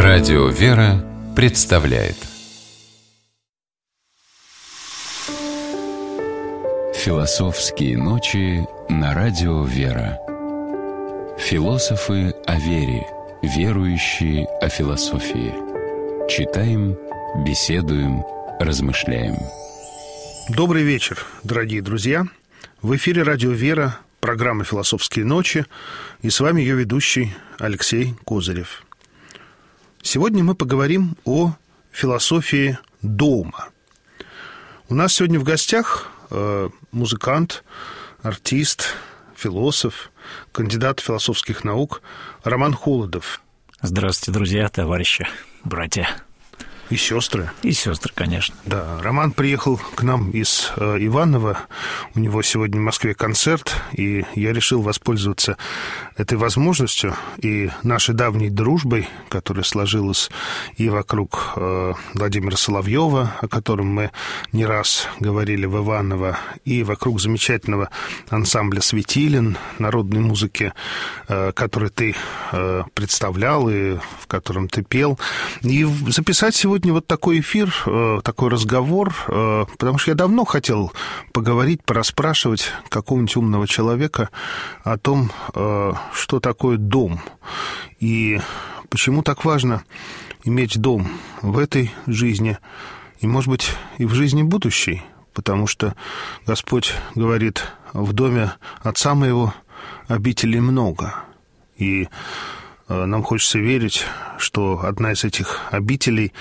Радио «Вера» представляет Философские ночи на Радио «Вера». Философы о вере, верующие о философии. Читаем, беседуем, размышляем. Добрый вечер, дорогие друзья. В эфире Радио «Вера», программа «Философские ночи», и с вами ее ведущий Алексей Козырев. Сегодня мы поговорим о философии дома. У нас сегодня в гостях музыкант, артист, философ, кандидат философских наук Роман Холодов. Здравствуйте, друзья, товарищи, братья. И сестры. И сестры, конечно. Да, Роман приехал к нам из Иваново. У него сегодня в Москве концерт, и я решил воспользоваться этой возможностью и нашей давней дружбой, которая сложилась и вокруг Владимира Соловьева, о котором мы не раз говорили в Иваново, и вокруг замечательного ансамбля «Светилин» народной музыки, который ты представлял и в котором ты пел. И записать сегодня вот такой эфир, такой разговор, потому что я давно хотел поговорить, порасспрашивать какого-нибудь умного человека о том, что такое дом, и почему так важно иметь дом в этой жизни, и, может быть, и в жизни будущей, потому что Господь говорит: в доме Отца Моего обителей много, и нам хочется верить, что одна из этих обителей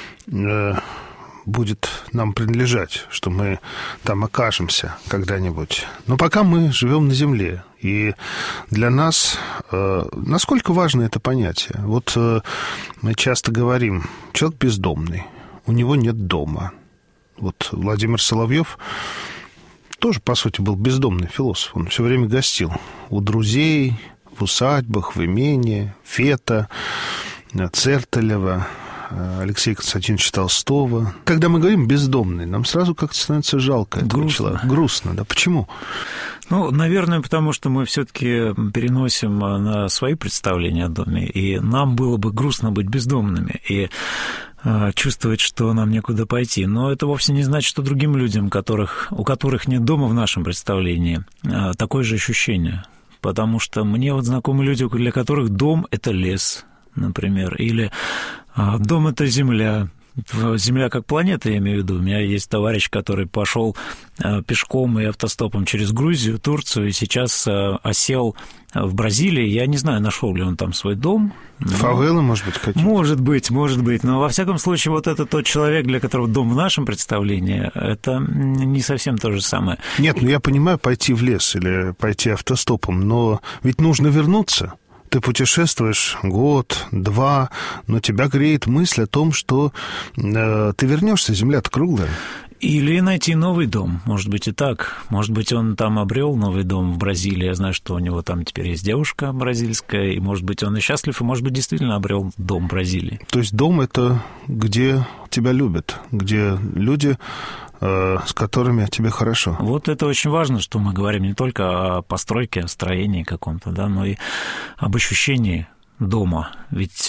будет нам принадлежать, что мы там окажемся когда-нибудь. Но пока мы живем на земле, и для нас насколько важно это понятие? Вот мы часто говорим: человек бездомный, у него нет дома. Вот Владимир Соловьев тоже, по сути, был бездомный философ. Он все время гостил у друзей, в усадьбах, в имении Фета, Цертелева, Алексея Константиновича Толстого. Когда мы говорим «бездомный», нам сразу как-то становится жалко этого человека. Грустно, да? Почему? Ну, наверное, потому что мы все-таки переносим на свои представления о доме, и нам было бы грустно быть бездомными и чувствовать, что нам некуда пойти. Но это вовсе не значит, что другим людям, у которых нет дома в нашем представлении, такое же ощущение. Потому что мне вот знакомы люди, для которых дом – это лес, например, или дом – это земля. Земля как планета, я имею в виду. У меня есть товарищ, который пошел пешком и автостопом через Грузию, Турцию, и сейчас осел в Бразилии. Я не знаю, нашел ли он там свой дом. Фавелы, может быть, какие-то? Может быть. Но, во всяком случае, вот это тот человек, для которого дом в нашем представлении, это не совсем то же самое. Нет, я понимаю, пойти в лес или пойти автостопом, но ведь нужно вернуться. Ты путешествуешь год, два, но тебя греет мысль о том, что ты вернешься, земля-то круглая. Или найти новый дом, может быть и так. Может быть, он там обрел новый дом в Бразилии. Я знаю, что у него там теперь есть девушка бразильская, и, может быть, он и счастлив, и, может быть, действительно обрел дом в Бразилии. То есть дом – это где тебя любят, где люди, с которыми тебе хорошо. Вот это очень важно, что мы говорим не только о постройке, о строении каком-то, да, но и об ощущении дома. Ведь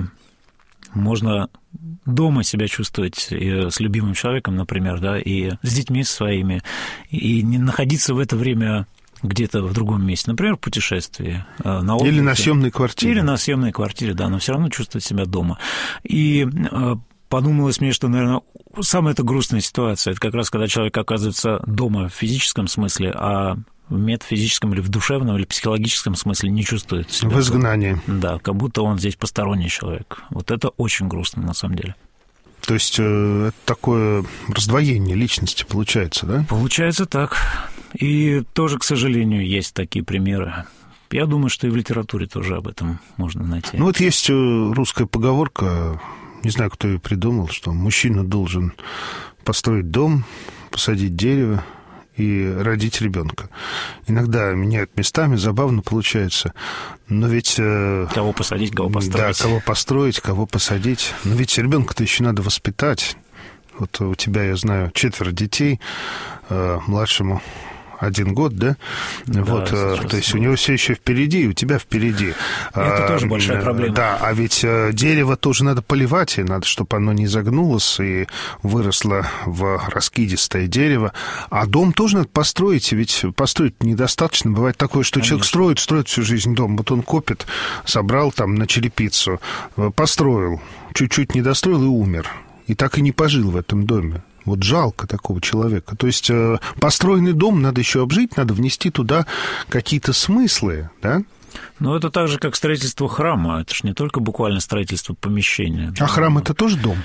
можно дома себя чувствовать и с любимым человеком, например, да, и с детьми своими, и не находиться в это время где-то в другом месте, например, в путешествии, на отдыхе. Или на съемной квартире. Или на съемной квартире, да, но все равно чувствовать себя дома. И подумалось мне, что, наверное, самая эта грустная ситуация – это как раз когда человек оказывается дома в физическом смысле, а в метафизическом или в душевном или психологическом смысле не чувствует себя. В изгнании. Да, как будто он здесь посторонний человек. Вот это очень грустно, на самом деле. То есть это такое раздвоение личности получается, да? Получается так. И тоже, к сожалению, есть такие примеры. Я думаю, что и в литературе тоже об этом можно найти. Ну вот есть русская поговорка, не знаю, кто ее придумал, что мужчина должен построить дом, посадить дерево и родить ребенка. Иногда меняют местами, забавно получается. Но ведь... Кого посадить, кого построить. Да, кого построить, кого посадить. Но ведь ребенка-то еще надо воспитать. Вот у тебя, я знаю, 4 детей. Младшему 1 год, да? Да, вот, то есть у него все еще впереди, и у тебя впереди. Это тоже большая проблема. Да, а ведь дерево тоже надо поливать, и надо, чтобы оно не загнулось и выросло в раскидистое дерево. А дом тоже надо построить, ведь построить недостаточно. Бывает такое, что человек строит всю жизнь дом. Вот он копит, собрал там на черепицу, построил, чуть-чуть не достроил и умер. И так и не пожил в этом доме. Вот жалко такого человека. То есть построенный дом надо еще обжить, надо внести туда какие-то смыслы, да? Ну, это так же, как строительство храма. Это же не только буквально строительство помещения. А храм – это тоже дом?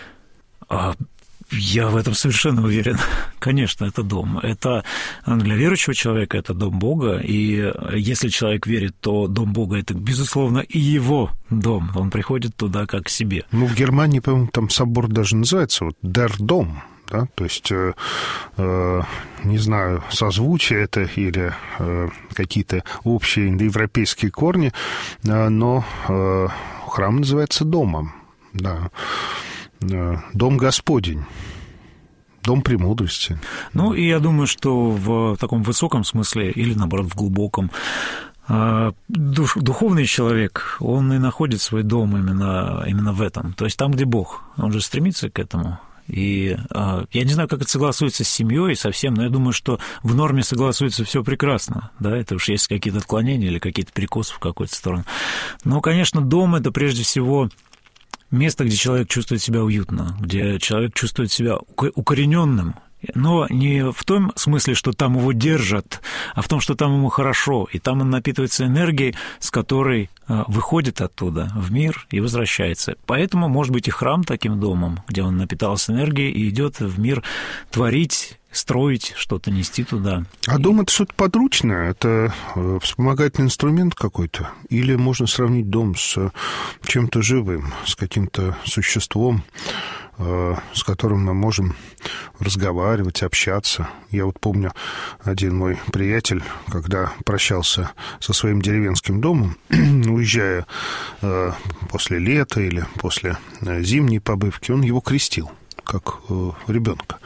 Я в этом совершенно уверен. Конечно, это дом. Это для верующего человека это дом Бога, и если человек верит, то дом Бога – это, безусловно, и его дом. Он приходит туда как к себе. Ну, в Германии, по-моему, там собор даже называется вот «Der Dom». Да? То есть, не знаю, созвучие это или какие-то общие индоевропейские корни, но храм называется домом. Да. Дом Господень. Дом премудрости. Ну, и я думаю, что в таком высоком смысле, или, наоборот, в глубоком, духовный человек, он и находит свой дом именно в этом. То есть там, где Бог. Он же стремится к этому. И я не знаю, как это согласуется с семьей совсем, но я думаю, что в норме согласуется все прекрасно, да, это уж есть какие-то отклонения или какие-то перекосы в какую-то сторону. Но, конечно, дом – это прежде всего место, где человек чувствует себя уютно, где человек чувствует себя укорененным, но не в том смысле, что там его держат, а в том, что там ему хорошо, и там он напитывается энергией, с которой выходит оттуда в мир и возвращается. Поэтому, может быть, и храм таким домом, где он напитался энергией и идет в мир творить, строить, что-то нести туда. А дом – это что-то подручное? Это вспомогательный инструмент какой-то? Или можно сравнить дом с чем-то живым, с каким-то существом, с которым мы можем разговаривать, общаться? Я вот помню, один мой приятель, когда прощался со своим деревенским домом, уезжая после лета или после зимней побывки, он его крестил, как ребенка.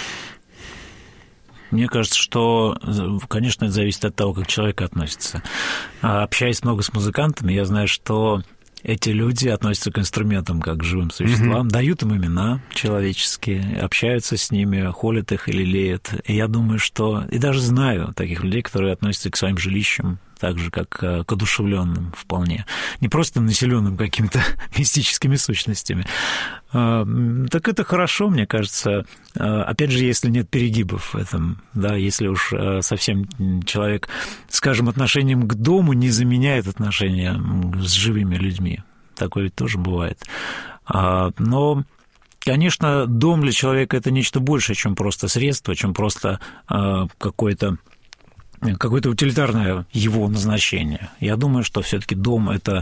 Мне кажется, что, конечно, это зависит от того, как человек относится. Общаясь много с музыкантами, я знаю, что эти люди относятся к инструментам как к живым существам, дают им имена человеческие, общаются с ними, холят их или лелеют. И я думаю, что... И даже знаю таких людей, которые относятся к своим жилищам так же, как к одушевленным вполне. Не просто населенным какими-то мистическими сущностями. Так это хорошо, мне кажется. Опять же, если нет перегибов в этом, да, если уж совсем человек, скажем, отношением к дому не заменяет отношения с живыми людьми. Такое ведь тоже бывает. Но, конечно, дом для человека – это нечто большее, чем просто средство, чем просто какое-то утилитарное его назначение. Я думаю, что все-таки дом – это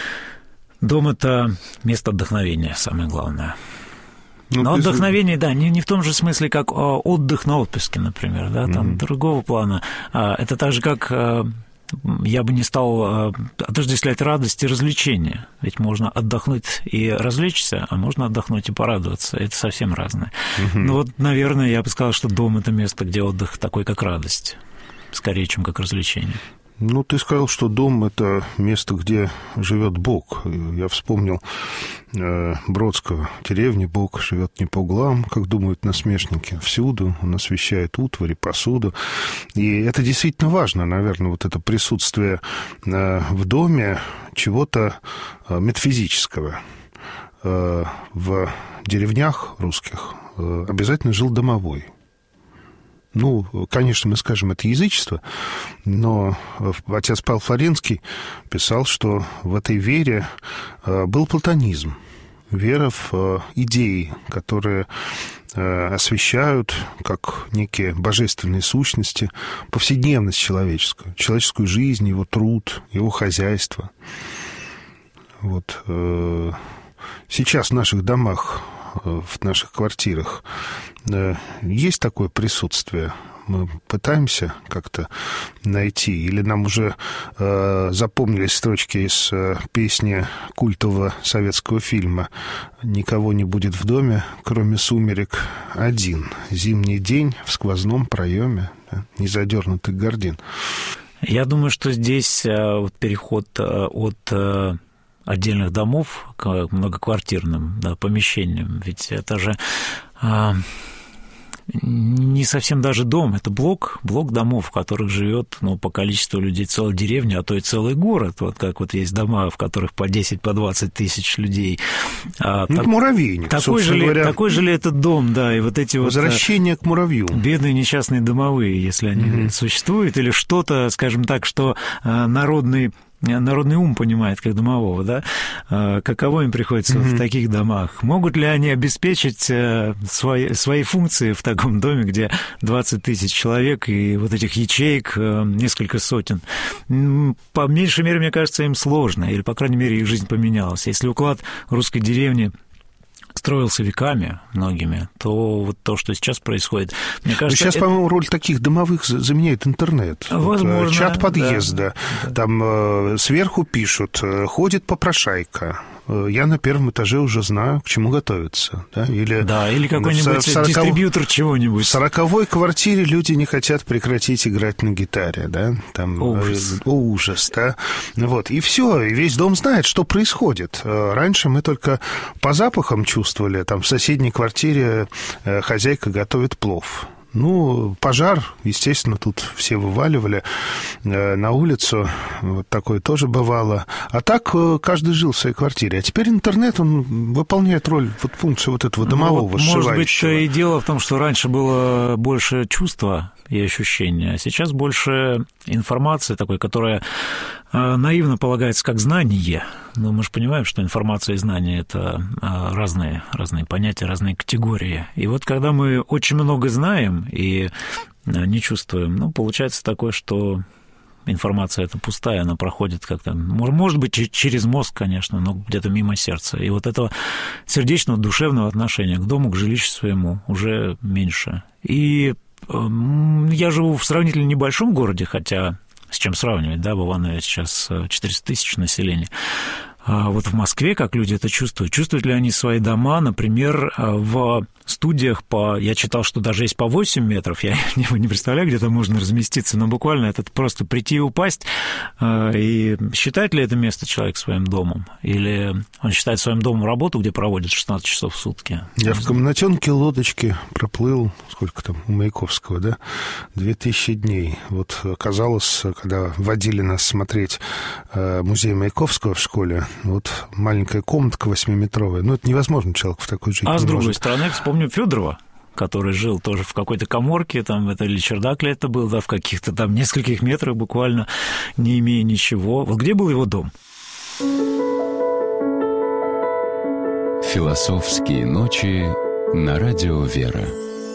место отдохновения, самое главное. Но отдохновение, да, не в том же смысле, как отдых на отпуске, например, да, там другого плана. Это так же, как я бы не стал отождествлять радость и развлечение. Ведь можно отдохнуть и развлечься, а можно отдохнуть и порадоваться. Это совсем разное. Ну вот, наверное, я бы сказал, что дом – это место, где отдых такой, как радость, скорее, чем как развлечение. Ну, ты сказал, что дом – это место, где живет Бог. Я вспомнил Бродского. Деревня Бог живет не по углам, как думают насмешники. Всюду он освещает утварь и посуду. И это действительно важно, наверное, вот это присутствие в доме чего-то метафизического. В деревнях русских обязательно жил домовой. Ну, конечно, мы скажем, это язычество, но отец Павел Флоренский писал, что в этой вере был платонизм, вера в идеи, которые освещают, как некие божественные сущности, повседневность человеческую жизнь, его труд, его хозяйство. Вот сейчас в наших домах, в наших квартирах есть такое присутствие? Мы пытаемся как-то найти? Или нам уже запомнились строчки из песни культового советского фильма «Никого не будет в доме, кроме сумерек один. Зимний день в сквозном проеме». да, незадернутых гордин. Я думаю, что здесь вот переход от отдельных домов к многоквартирным, да, помещениям, ведь это же не совсем даже дом, это блок домов, в которых живет, ну, по количеству людей целая деревня, а то и целый город. Вот как вот есть дома, в которых по 10, по 20 тысяч людей. Муравейник, такой же ли этот дом, да, и вот эти возвращение к муравью. Бедные несчастные домовые, если они существуют, или что-то, скажем так, что народный ум понимает, как домового, да, каково им приходится в таких домах. Могут ли они обеспечить свои функции в таком доме, где 20 тысяч человек и вот этих ячеек несколько сотен? По меньшей мере, мне кажется, им сложно, или, по крайней мере, их жизнь поменялась. Если уклад русской деревни строился веками многими, то вот то, что сейчас происходит, мне кажется... Сейчас, по-моему, роль таких домовых заменяет интернет. Возможно, вот, чат подъезда, да. Там сверху пишут, ходит попрошайка. Я на первом этаже уже знаю, к чему готовиться. Да, или какой-нибудь дистрибьютор чего-нибудь. В 40-й квартире люди не хотят прекратить играть на гитаре. Да? Там, ужас, да. Вот. И все, и весь дом знает, что происходит. Раньше мы только по запахам чувствовали. Там в соседней квартире хозяйка готовит плов. Ну, пожар, естественно, тут все вываливали на улицу, вот такое тоже бывало. А так каждый жил в своей квартире. А теперь интернет, он выполняет роль, вот функцию вот этого домового сшивающего. Может быть, и дело в том, что раньше было больше чувства и ощущения, а сейчас больше информации такой, которая наивно полагается как знание. Но мы же понимаем, что информация и знание – это разные понятия, разные категории. И вот когда мы очень много знаем и не чувствуем, ну, получается такое, что информация эта пустая, она проходит как-то, может быть, через мозг, конечно, но где-то мимо сердца. И вот этого сердечного, душевного отношения к дому, к жилищу своему уже меньше. И я живу в сравнительно небольшом городе, хотя с чем сравнивать, да, в Иванове сейчас 400 тысяч населения. А вот в Москве как люди это чувствуют? Чувствуют ли они свои дома, например, в студиях я читал, что даже есть по 8 метров, я не представляю, где-то можно разместиться, но буквально это просто прийти и упасть, и считает ли это место человек своим домом? Или он считает своим домом работу, где проводит 16 часов в сутки? Я в комнатенке лодочки проплыл, сколько там, у Маяковского, да, 2000 дней. Вот оказалось, когда водили нас смотреть музей Маяковского в школе, вот маленькая комнатка 8-метровая, ну, это невозможно, человек в такой жить не может. А с другой стороны, вспомню Фёдорова, который жил тоже в какой-то каморке, там, это или чердак ли это был, да, в каких-то там нескольких метрах буквально, не имея ничего. Вот где был его дом? Философские ночи на радио «Вера».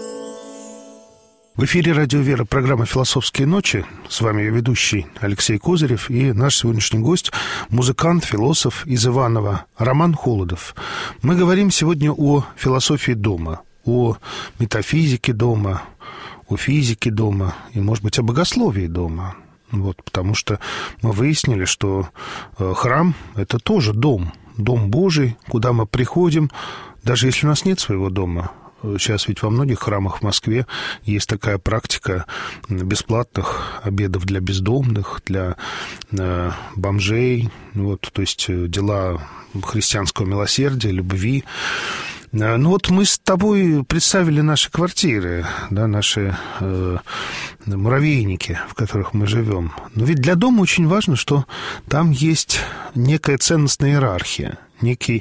В эфире «Радио Вера» программа «Философские ночи». С вами ее ведущий Алексей Козырев и наш сегодняшний гость, музыкант, философ из Иваново Роман Холодов. Мы говорим сегодня о философии дома, о метафизике дома, о физике дома и, может быть, о богословии дома. Вот, потому что мы выяснили, что храм – это тоже дом Божий, куда мы приходим, даже если у нас нет своего дома. Сейчас ведь во многих храмах в Москве есть такая практика бесплатных обедов для бездомных, для бомжей, вот, то есть дела христианского милосердия, любви. Ну вот мы с тобой представили наши квартиры, да, наши муравейники, в которых мы живем. Но ведь для дома очень важно, что там есть некая ценностная иерархия, некий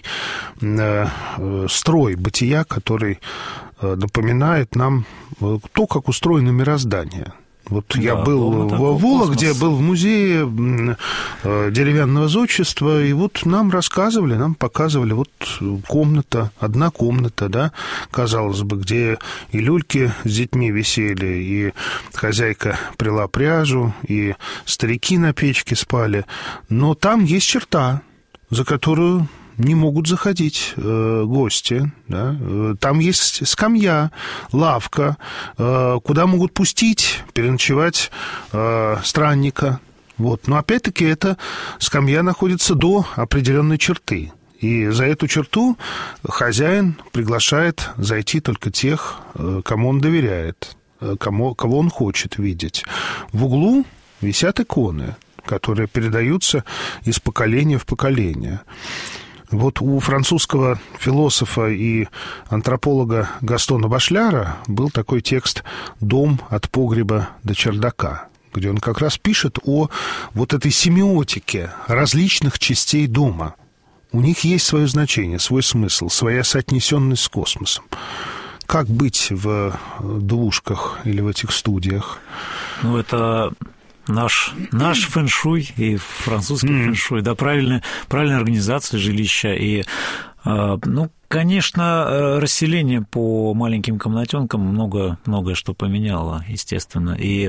строй бытия, который напоминает нам то, как устроено мироздание. Вот да, я был в Вологде, был в музее деревянного зодчества, и вот нам рассказывали, нам показывали, вот комната, одна комната, да, казалось бы, где и люльки с детьми висели, и хозяйка пряла пряжу, и старики на печке спали, но там есть черта, за которую не могут заходить гости, да? Там есть скамья, лавка, куда могут пустить, переночевать странника. Вот. Но опять-таки эта скамья находится до определенной черты. И за эту черту хозяин приглашает зайти только тех, кому он доверяет. кого он хочет видеть. В углу висят иконы, которые передаются из поколения в поколение. Вот у французского философа и антрополога Гастона Башляра был такой текст «Дом от погреба до чердака», где он как раз пишет о вот этой семиотике различных частей дома. У них есть свое значение, свой смысл, своя соотнесенность с космосом. Как быть в двушках или в этих студиях? Ну, это наш фэн-шуй и французский фэн-шуй, да, правильная организация жилища. И, ну, конечно, расселение по маленьким комнатенкам многое что поменяло, естественно. И,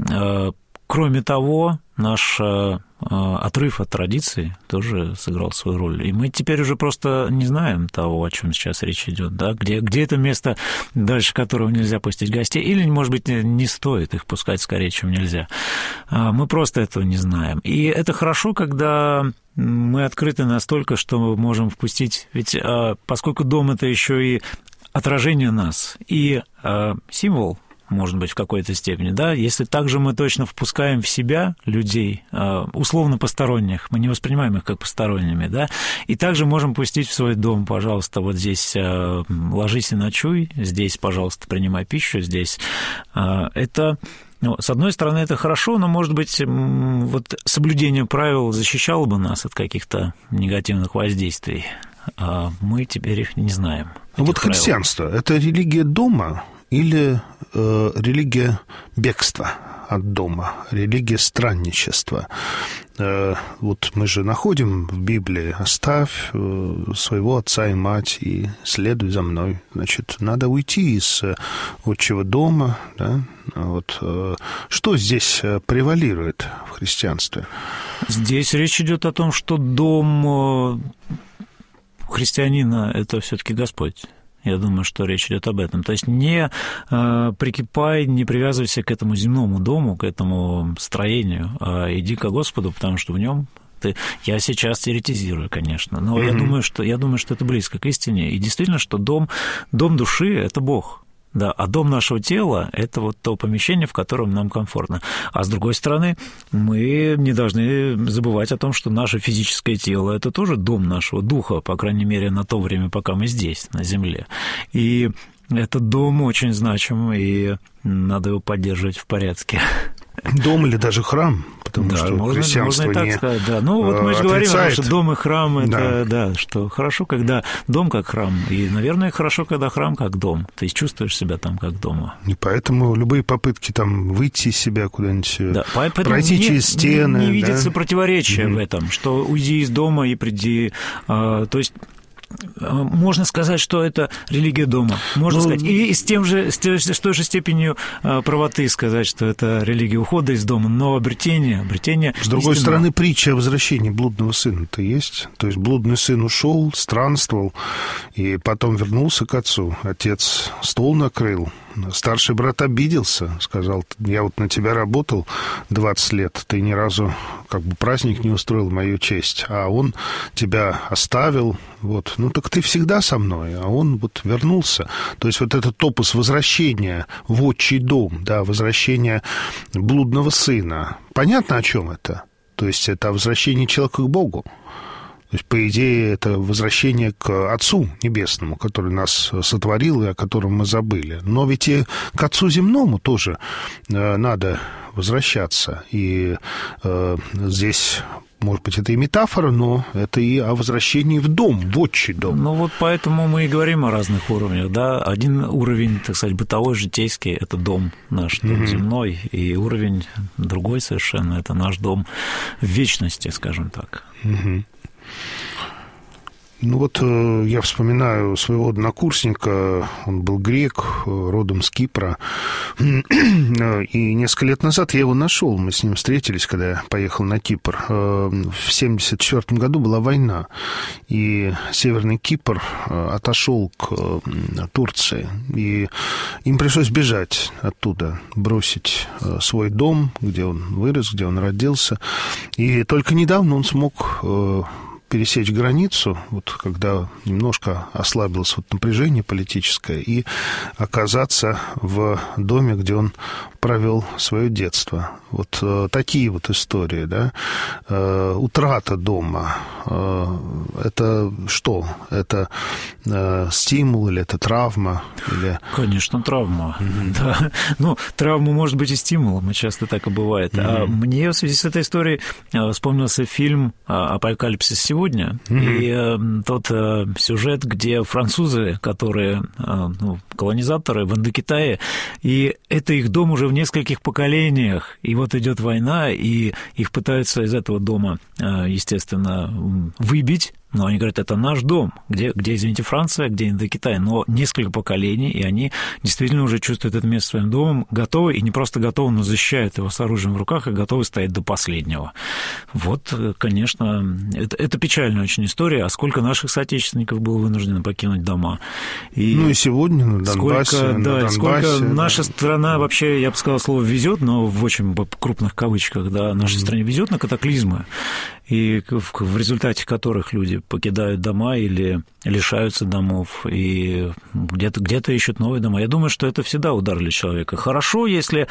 кроме того, наш отрыв от традиций тоже сыграл свою роль. И мы теперь уже просто не знаем того, о чем сейчас речь идет, да? Где это место, дальше которого нельзя пустить гостей, или, может быть, не стоит их пускать скорее, чем нельзя. Мы просто этого не знаем. И это хорошо, когда мы открыты настолько, что мы можем впустить... Ведь поскольку дом — это еще и отражение нас, и символ, может быть, в какой-то степени, да, если также мы точно впускаем в себя людей, условно посторонних, мы не воспринимаем их как посторонними, да, и также можем пустить в свой дом, пожалуйста, вот здесь ложись и ночуй, здесь, пожалуйста, принимай пищу, здесь. Это, ну, с одной стороны, это хорошо, но, может быть, вот соблюдение правил защищало бы нас от каких-то негативных воздействий, а мы теперь их не знаем. Вот христианство — это религия дома или религия бегства от дома, религия странничества? Вот мы же находим в Библии: «Оставь своего отца и мать и следуй за мной». Значит, надо уйти из отчего дома, да? Вот. Что здесь превалирует в христианстве? Здесь речь идет о том, что дом христианина — это все-таки Господь. Я думаю, что речь идет об этом. То есть не прикипай, не привязывайся к этому земному дому, к этому строению, а иди ко Господу, потому что в нем я сейчас теоретизирую, конечно, но я думаю, что это близко к истине. И действительно, что дом души — это Бог. Да, а дом нашего тела — это вот то помещение, в котором нам комфортно. А с другой стороны, мы не должны забывать о том, что наше физическое тело — это тоже дом нашего духа, по крайней мере, на то время, пока мы здесь, на земле. И этот дом очень значим, и надо его поддерживать в порядке. Дом или даже храм, потому да, что христианство можно и так сказать, да. Ну, вот мы же говорим, что дом и храм — это, да, что хорошо, когда дом как храм, и, наверное, хорошо, когда храм как дом. Ты чувствуешь себя там как дома. И поэтому любые попытки там выйти из себя куда-нибудь, да, пройти через стены... Не видится противоречия в этом, что уйди из дома и приди... То есть... Можно сказать, что это религия дома. Можно сказать. И с той же степенью правоты сказать, что это религия ухода из дома, но обретение с другой стороны, притча о возвращении блудного сына-то есть. То есть блудный сын ушел, странствовал, и потом вернулся к отцу. Отец стол накрыл. Старший брат обиделся, сказал: я вот на тебя работал 20 лет, ты ни разу как бы праздник не устроил в мою честь, а он тебя оставил, вот, ну так ты всегда со мной, а он вот вернулся. То есть вот этот топос возвращения в отчий дом, да, возвращение блудного сына, понятно, о чем это? То есть это возвращение человека к Богу. То есть, по идее, это возвращение к Отцу Небесному, который нас сотворил и о котором мы забыли. Но ведь и к Отцу Земному тоже надо возвращаться. И здесь, может быть, это и метафора, но это и о возвращении в дом, в отчий дом. Ну вот поэтому мы и говорим о разных уровнях, да. Один уровень, так сказать, бытовой, житейский — это дом наш, дом земной, и уровень другой совершенно — это наш дом в вечности, скажем так. Ну вот я вспоминаю своего однокурсника, он был грек, родом с Кипра, и несколько лет назад я его нашел, мы с ним встретились, когда я поехал на Кипр. В 1974 году была война, и Северный Кипр отошел к Турции, и им пришлось бежать оттуда, бросить свой дом, где он вырос, где он родился, и только недавно он смог пересечь границу, вот когда немножко ослабилось вот напряжение политическое, и оказаться в доме, где он провел свое детство. Вот такие вот истории, да. Утрата дома. Это что? Это стимул или это травма? Или... Конечно, травма. Да. Ну, травма может быть и стимулом, и часто так и бывает. А мне в связи с этой историей вспомнился фильм «Апокалипсис сегодня», и тот сюжет, где французы, которые колонизаторы в Индокитае, и это их дом уже в нескольких поколениях, и вот идет война, и их пытаются из этого дома, естественно, выбить. Но они говорят, это наш дом, где, извините, Франция, где Индокитай, но несколько поколений, и они действительно уже чувствуют это место своим домом, готовы, и не просто готовы, но защищают его с оружием в руках, и готовы стоять до последнего. Вот, конечно, это печальная очень история, а сколько наших соотечественников было вынуждено покинуть дома. И сегодня на Донбассе, сколько наша страна вообще, я бы сказал, слово «везет», но в очень крупных кавычках, да, нашей стране везет на катаклизмы, и в результате которых люди покидают дома или лишаются домов, и где-то ищут новые дома. Я думаю, что это всегда удар для человека. Хорошо, если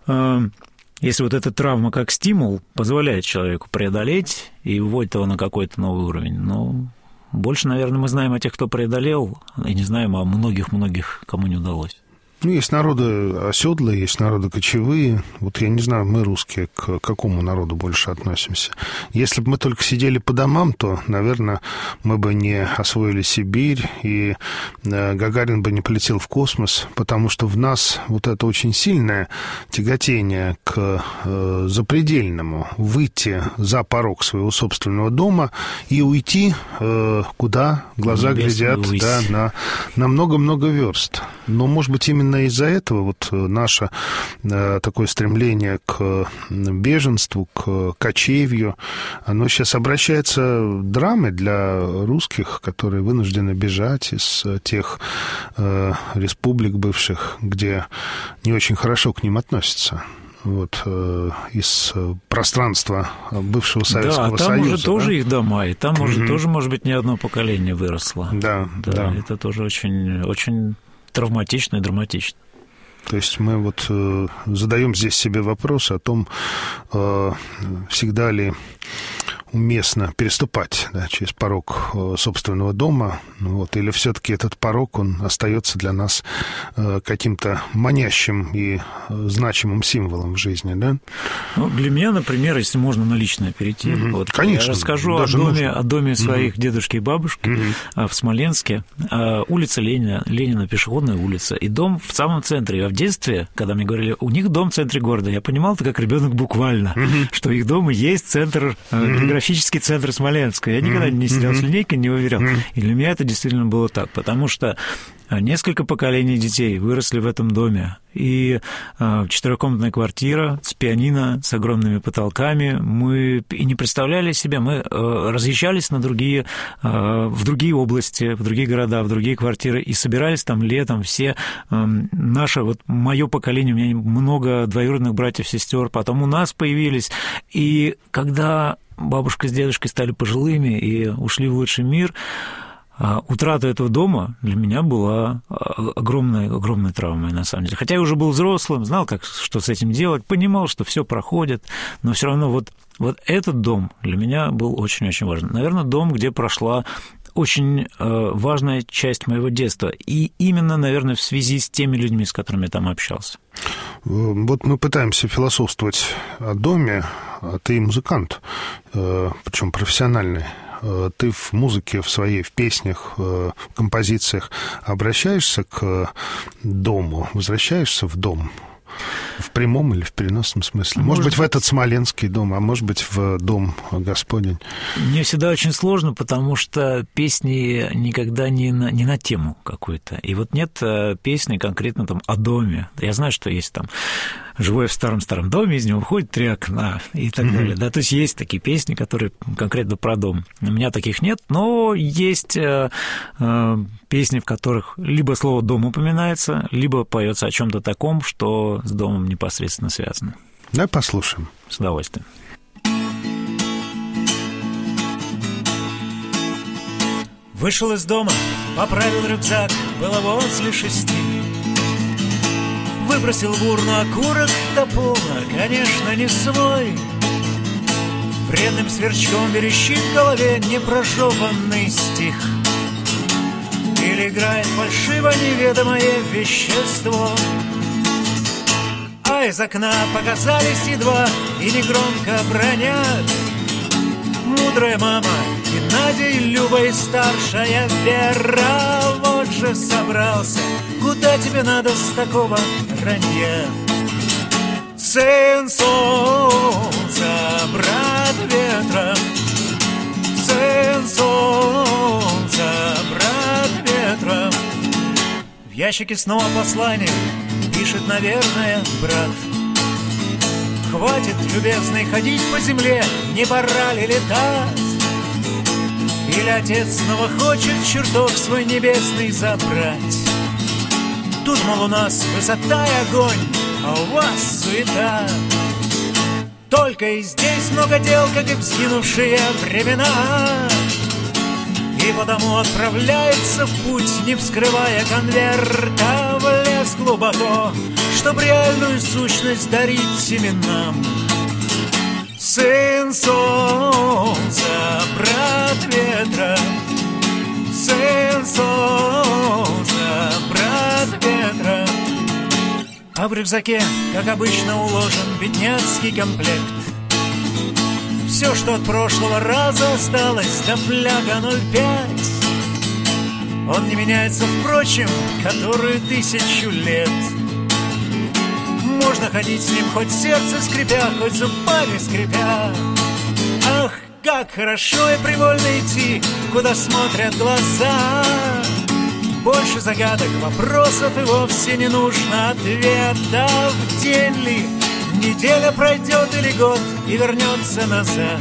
вот эта травма как стимул позволяет человеку преодолеть и выводит его на какой-то новый уровень. Но больше, наверное, мы знаем о тех, кто преодолел, и не знаем о многих-многих, кому не удалось. Ну, есть народы оседлые, есть народы кочевые. Вот я не знаю, мы, русские, к какому народу больше относимся. Если бы мы только сидели по домам, то, наверное, мы бы не освоили Сибирь, и Гагарин бы не полетел в космос, потому что в нас вот это очень сильное тяготение к запредельному, выйти за порог своего собственного дома и уйти, куда глаза глядят, да, на много-много верст. Но, может быть, именно из-за этого вот наше такое стремление к беженству, к кочевью, оно сейчас обращается драмой для русских, которые вынуждены бежать из тех республик бывших, где не очень хорошо к ним относятся. Вот, из пространства бывшего Советского Союза. Да, там уже тоже их дома, и там уже тоже, может быть, не одно поколение выросло. Да. Это тоже очень, очень травматично и драматично. То есть мы вот задаем здесь себе вопрос о том, всегда ли уместно переступать, да, через порог собственного дома, вот, или все-таки этот порог, он остается для нас каким-то манящим и значимым символом в жизни, да? Ну, для меня, например, если можно на личное перейти, вот, конечно, я расскажу о доме своих дедушки и бабушки в Смоленске, улица Ленина, пешеходная улица, и дом в самом центре. А в детстве, когда мне говорили, у них дом в центре города, я понимал это как ребенок буквально, что их дом и есть центр, географический центр Смоленска. Я никогда не сидел с линейкой, не уверял. И для меня это действительно было так, потому что несколько поколений детей выросли в этом доме. И четырехкомнатная квартира с пианино, с огромными потолками. Мы и не представляли себе, мы разъезжались в другие области, в другие города, в другие квартиры и собирались там летом все. Мое поколение, у меня много двоюродных братьев, сестер, потом у нас появились. И когда бабушка с дедушкой стали пожилыми и ушли в лучший мир, утрата этого дома для меня была огромной травмой, на самом деле. Хотя я уже был взрослым, знал, что с этим делать, понимал, что все проходит, но все равно вот этот дом для меня был очень-очень важен. Наверное, дом, где прошла очень важная часть моего детства. И именно, наверное, в связи с теми людьми, с которыми я там общался. Вот мы пытаемся философствовать о доме, а ты музыкант, причем профессиональный. Ты в музыке, в своей, в песнях, в композициях обращаешься к дому, возвращаешься в дом? В прямом или в переносном смысле? Может быть, в этот смоленский дом, а может быть, в дом Господень? Мне всегда очень сложно, потому что песни никогда не на тему какую-то. И вот нет песни конкретно там о доме. Я знаю, что есть там «Живу я в старом-старом доме, из него выходит 3 окна» и так далее. Да, то есть есть такие песни, которые конкретно про дом. У меня таких нет, но есть песни, в которых либо слово «дом» упоминается, либо поется о чем-то таком, что с домом непосредственно связано. Давай послушаем. С удовольствием. Вышел из дома, поправил рюкзак, было возле 6. Выбросил в урну окурок до пола, конечно, не свой. Вредным сверчком верещит в голове непрожеванный стих. Или играет фальшиво неведомое вещество. А из окна показались едва и негромко бронят. Мудрая мама и Надя, и Люба, и старшая Вера. Вот же собрался, куда тебе надо с такого ранья? Сын солнца, брат ветра. Сын солнца, брат ветра. В ящике снова послание, пишет, наверное, брат. Хватит, любезный, ходить по земле, не пора ли летать? Или отец снова хочет чертог свой небесный забрать? Тут, мол, у нас высота и огонь, а у вас суета. Только и здесь много дел, как и в сгинувшие времена. И потому отправляется в путь, не вскрывая конверта, в лес глубоко, чтоб реальную сущность дарить семенам. Сын солнца, брат ветра. Сын солнца, брат ветра. А в рюкзаке, как обычно, уложен бедняцкий комплект. Все, что от прошлого раза осталось, до фляга 0,5. Он не меняется, впрочем, которую 1000 лет. Можно ходить с ним хоть сердце скрипя, хоть зубами скрипя. Ах, как хорошо и привольно идти, куда смотрят глаза. Больше загадок, вопросов и вовсе не нужно ответов. День ли, неделя пройдет или год и вернется назад.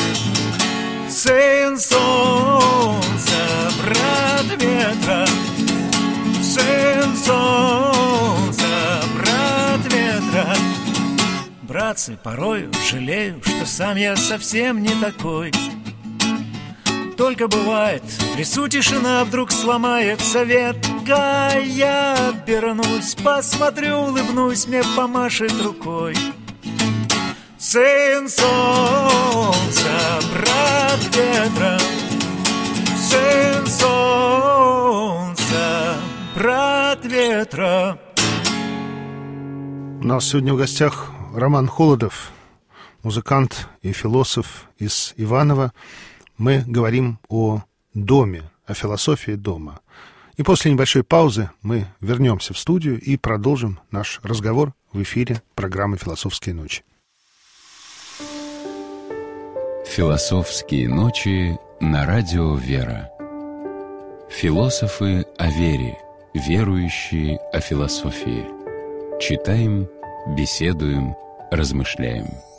Сын солнца, брат ветра. Сын солнца, брат ветра. Братцы, порою жалею, что сам я совсем не такой. Только бывает, в лесу тишина вдруг сломается ветка. Я обернусь, посмотрю, улыбнусь, мне помашет рукой. Сын солнца, брат ветра. Сын солнца, брат ветра. У нас сегодня в гостях Роман Холодов, музыкант и философ из Иваново. Мы говорим о доме, о философии дома. И после небольшой паузы мы вернемся в студию и продолжим наш разговор в эфире программы «Философские ночи». «Философские ночи» на радио «Вера». Философы о вере, верующие о философии. Читаем, беседуем, размышляем.